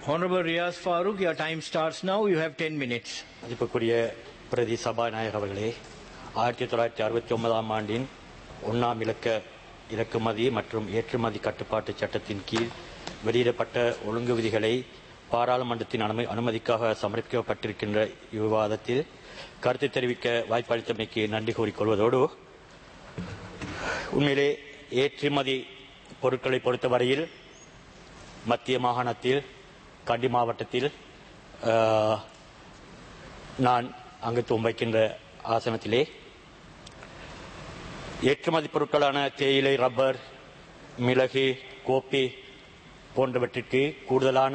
Honorable Riaz Farooq, your time starts now. You have 10 minutes. மதிப்புக்குரிய பிரதி சபாநாயகர் அவர்களே, 1969ஆம் ஆண்டின் 1ஆம் இலக்க இறக்குமதி மற்றும் ஏற்றுமதி கட்டுப்பாட்டு சட்டத்தின் கீழ் வெளியிடப்பட்ட ஒழுங்கு விதிகளை பாராளுமன்றத்தின் அனுமதிக்காக சமர்ப்பிக்கப்பட்டிருக்கின்ற விவாதத்தில் கருத்து தெரிவிக்க வாய்ப்பளித்தமைக்கு நன்றி கூறிக்கொள்வதோடு, உண்மையிலே ஏற்றுமதி பொருட்களை பொறுத்தவரையில் மத்திய மாகாணத்தில் கண்டி மாவட்டத்தில் நான் அங்கத்துவம் வைக்கின்ற ஆசனத்திலே ஏற்றுமதி பொருட்களான தேயிலை, ரப்பர், மிளகு, கோப்பி போன்றவற்றிற்கு கூடுதலான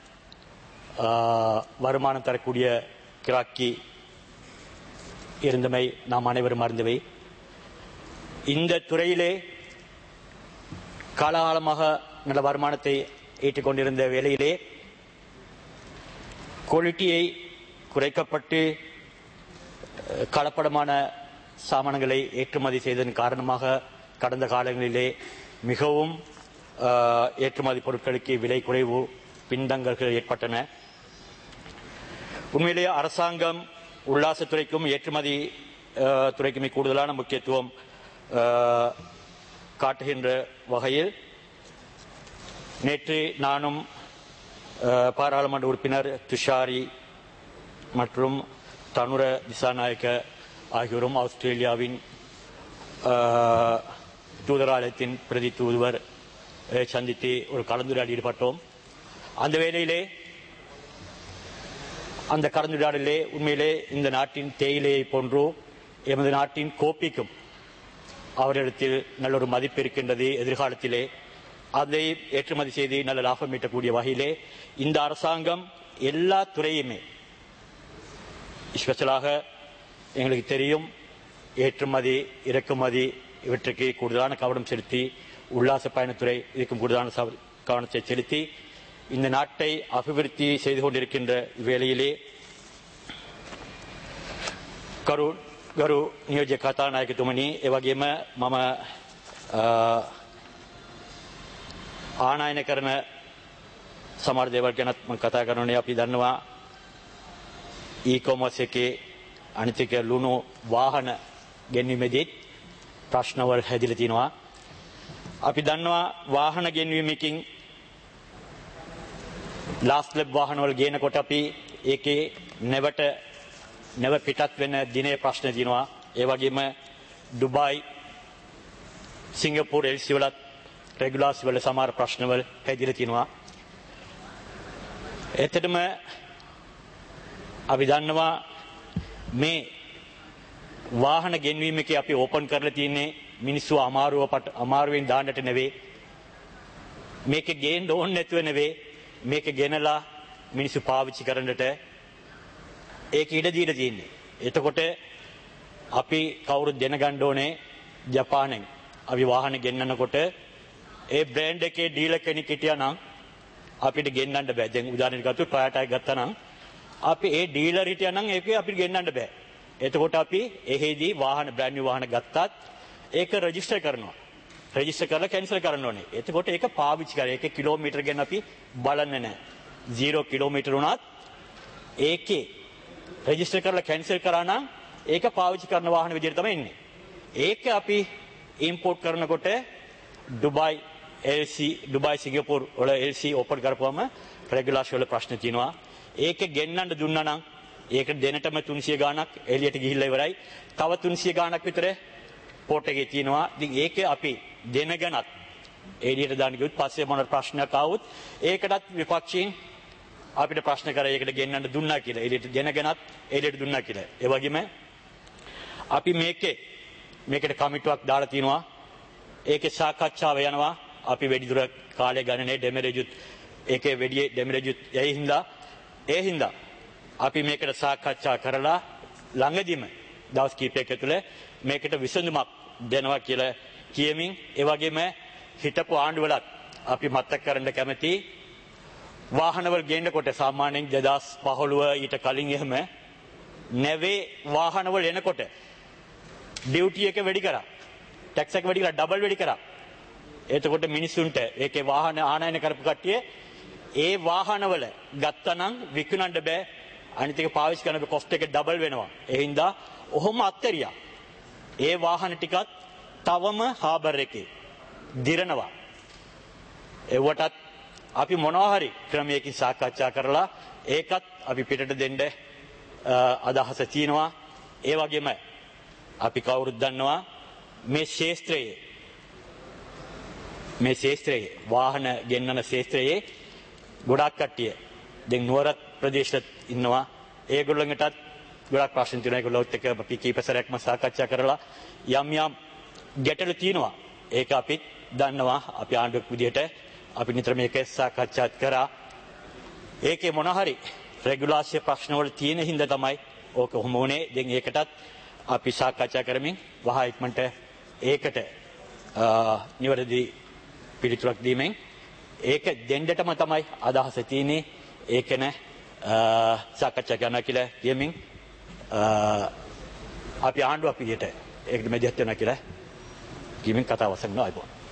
வருமானம் தரக்கூடிய கிராக்கி இருந்தமை நாம் அனைவரும் அறிந்தவை. இந்த துறையிலே காலகாலமாக நல்ல வருமானத்தை ஈட்டிக் கொண்டிருந்த வேளையிலே குவாலிட்டியை குறைக்கப்பட்டு கலப்படமான சாமான்களை ஏற்றுமதி செய்ததன் காரணமாக கடந்த காலங்களிலே மிகவும் ஏற்றுமதி பொருட்களுக்கு விலை குறைவு பின்தங்கல்கள் ஏற்பட்டன. உண்மையிலேயே அரசாங்கம் உல்லாசத்துறைக்கும் ஏற்றுமதி துறைக்குமே கூடுதலான முக்கியத்துவம் காட்டுகின்ற வகையில் நேற்று நானும் பாராளுமன்ற உறுப்பினர் துஷாரி மற்றும் தனுர திசாநாயக்க ஆகியோரும் ஆஸ்திரேலியாவின் தூதராலயத்தின் பிரதி தூதுவர் சந்தித்து ஒரு கலந்துரையாடலில் ஈடுபட்டோம். அந்த வேளையிலே அந்த கலந்துரையாடலிலே உண்மையிலே இந்த நாட்டின் தேயிலையை போன்றோ எமது நாட்டின் கோப்பிக்கும் அவரிடத்தில் நல்ல ஒரு மதிப்பு இருக்கின்றது. எதிர்காலத்திலே அதை ஏற்றுமதி செய்து நல்ல லாபம் ஈட்டக்கூடிய வகையிலே இந்த அரசாங்கம் எல்லா துறையுமே, ஸ்பெஷலாக எங்களுக்கு தெரியும் ஏற்றுமதி இறக்குமதி இவற்றுக்கு கூடுதலான கவனம் செலுத்தி, உல்லாச பயணத்துறை இதுக்கும் கூடுதலான கவனத்தை செலுத்தி இந்த நாட்டை அபிவிருத்தி செய்து கொண்டிருக்கின்ற வேளையிலே ගරු නියෝජ්‍ය කතානායකතුමනි, ඒ වගේම මම ආනයන කරන සමහර දේවල් ගැනත් මම කතා කරනවා. අපි දන්නවා ඊ-කොමර්ස් එකේ අනිතික ලුණු වාහන ගෙන්වීමේදී ප්‍රශ්නවල් හැදිලා තිනවා. අපි දන්නවා වාහන ගෙන්වීමකින් ලාස්ට් ලැබ් වාහනවල ගේනකොට අපි ඒකේ නැව පිටත් වෙන දිනේ ප්‍රශ්න තියෙනවා. ඒ වගේම ඩුබායි, සිංගප්පූරු එල්සි වලත් රෙගුලාසි වල සමහර ප්‍රශ්නවල හැදිලා තිනවා. එතෙටම අපි දන්නවා මේ වාහන ගෙන්වීම එකේ අපි ඕපන් කරලා තියෙන්නේ මිනිස්සු අමාරුවෙන් දාන්නට නෙවෙයි, මේක ගේන්න ඕනේ නැතුව නෙවෙයි, මේක ගෙනලා මිනිස්සු පාවිච්චි කරන්නට ඒක ඉඩ දීලා තියෙන්නේ. එතකොට අපි කවුරුත් දැනගන්න ඕනේ ජපානයෙන් අපි වාහන ගෙන්නනකොට ඒ බ්‍රෑන්ඩ් එකේ ඩීලර් කෙනෙක් හිටියා නම් අපිට ගෙන්නන්න බෑ. දැන් උදාහරණයක් ගත්තොත් Toyota එක ගත්තා නම් අපි ඒ ඩීලර් හිටියා නම් ඒක අපිට ගෙන්නන්න බෑ. එතකොට අපි එහෙදී වාහන බ්‍රෑන්ඩ් නිව් වාහන ගත්තත් ඒක රෙජිස්ටර් කරනවා. රෙජිස්ටර් කරලා කැන්සල් කරන්න ඕනේ. එතකොට ඒක පාවිච්චි කරලා ඒකේ කිලෝමීටර් ගැන අපි බලන්නේ නැහැ. 0 කිලෝමීටර් වුණත් ඒකේ රෙජිස්ටර් කරලා කැන්සල් කරා නම් ඒක පාවිච්චි කරන වාහන විදිහට තමයි එන්නේ. ඒක අපි ඉම්පෝට් කරනකොට ඩුබායි ඩුබායි සිංගප්පූරු වල එල්සි ඕපන් කරපුවම රෙගුලාෂන් වල ප්‍රශ්න තියෙනවා. ඒක ගෙන්නන්න දුන්නා නම් ඒක දෙනටම 300 ගාණක් එළියට ගිහිල්ලා ඉවරයි. තව 300 ගාණක් විතර පෝට් එකේ තියෙනවා. ඉතින් ඒක අපි දෙනගනත් එළියට දාන්න ගියොත් පස්සේ මොන ප්‍රශ්නයක් ආවොත් ඒකටත් විපක්ෂයෙන් අපිට ප්‍රශ්න කරා ඒකට ගෙන්නන්න දුන්නා කියලා. එළියට දෙනගනත් එළියට දුන්නා කියලා. ඒ වගේම අපි මේකට කමිටුවක් දාලා තිනවා. ඒකේ සාකච්ඡාව යනවා. අපි වැඩිදුර කාලය ගණනේ ඩෙමරේජුත් ඒකේ වැඩි ඩෙමරේජුත් ඒ හින්දා අපි මේකට සාකච්ඡා කරලා ළඟදිම දවස් කිහිපයක තුළ මේකට විසඳුමක් දෙනවා කියලා කියමින්, ඒ වගේම හිටපු ආණ්ඩුවලත් අපි මතක් කරන්න කැමති වාහනවල ගේනකොට සාමාන්‍යයෙන් 2015 ඊට කලින් එහෙම නැවේ වාහනවල එනකොට ඩියුටි එක වැඩි කරා, ටැක්ස් එක වැඩි කරා, ඩබල් වැඩි කරා. එතකොට මිනිස්සුන්ට ඒකේ වාහන ආනයන කරපු කට්ටිය ඒ වාහනවල ගත්තනම් විකුණන්න බෑ. අනිත් එක පාවිච්චි කරන කොස්ට් එක ඩබල් වෙනවා. ඒ හින්දා ඔහොම අත්තරියා. ඒ වාහන ටිකත් තවම හාබර් එකේ දිරනවා. ඒවටත් අපි මොනවා හරි ක්‍රමයකින් සාකච්ඡා කරලා ඒකත් අපි පිටට දෙන්න අදහස තියෙනවා. ඒ වගේම අපි කවුරුත් දන්නවා මේ ශේෂ්ත්‍රයේ වාහන ගෙන්නන ශේෂ්ත්‍රයේ ගොඩක් කට්ටිය දැන් නුවර ප්‍රදේශෙත් ඉන්නවා. ඒගොල්ලන්ටත් ගොඩක් ප්‍රශ්න තියෙනවා. ඒගොල්ලොත් එක්ක අපි කීප සැරයක්ම සාකච්ඡා කරලා යම් ගැටලු තියෙනවා. ඒක අපි දන්නවා. අපි ආණ්ඩුවක් විදිහට අපි නිතර මේක සාකච්ඡා කරා. ඒකේ මොන හරි රෙගුලාසිය ප්‍රශ්නවල තියෙන හින්දා තමයි ඕක කොහොම වුනේ. දැන් ඒකටත් අපි සාකච්ඡා කරමින් වහා ඉක්මනට ඒකට නිවැරදි පිළිතුරක් දීමෙන් ඒක දෙන්නටම තමයි අදහස තියෙන්නේ. ඒක න සාකච්ඡා කරනවා කියලා කියමින් අපි ආණ්ඩුවක් විදිහට ඒකට මැදිහත් වෙනවා කියලා කියමින් කතාව අවසන් කරනවා.